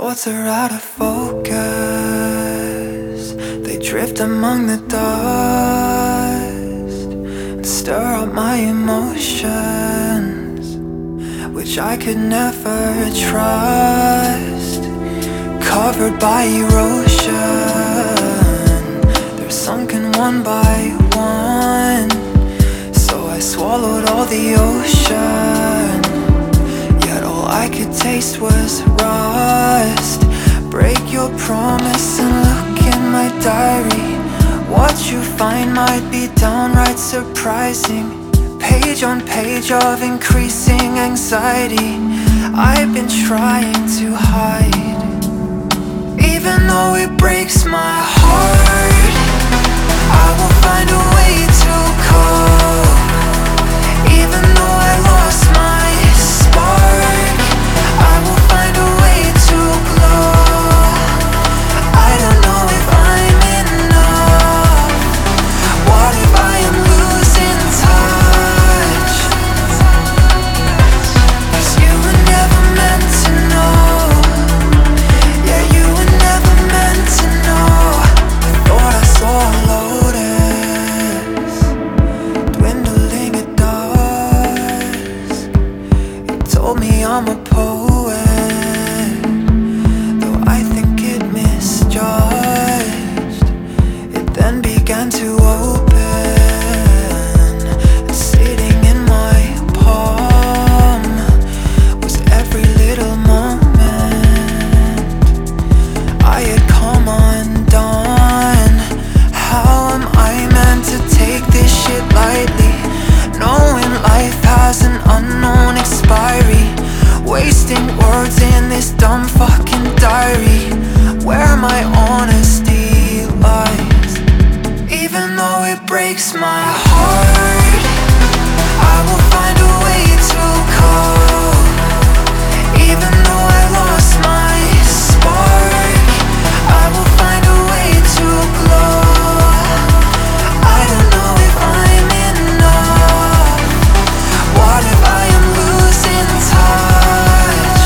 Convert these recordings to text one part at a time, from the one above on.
thoughts are out of focus. They drift among the dust and stir up my emotions, which I could never trust. Covered by erosion, they're sunken one by one. So I swallowed all the ocean, yet all I could taste was rust. Break your promise and look in my diary. What you find might be downright surprising. Page on page of increasing anxiety I've been trying to hide. Even though it breaks my heart, I will find a way to cope. Even though I lost my spark, I will find a way to glow. I don't know if I'm enough. What if I am losing touch? 'Cause you were never meant to know. Yeah, you were never meant to know. I thought I saw a lotus dwindling at dusk. You told me I'm a poet, though I think it misjudged. It then began to open, and sitting in my palm was every little moment I had come undone. How am I meant to take this shit lightly, knowing life has an unknown expiry? Wasting words in this dumb fucking diary, where my honesty lies. Even though it breaks my heart, I will find a way to cope. Even though I lost my spark, I will find a way to glow. I don't know if I'm enough. What if I am losing touch?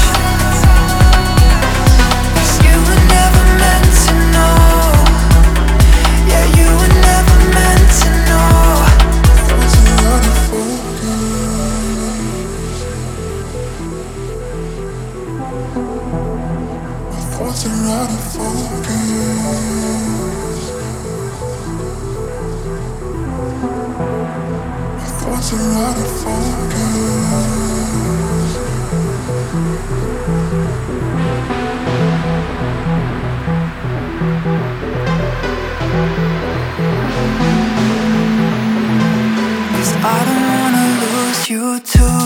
'Cause you were never meant to know. Yeah, you were never meant to know. Thoughts are out of focus. My thoughts are out of focus. My thoughts are out of focus. Cause I don't wanna lose you too.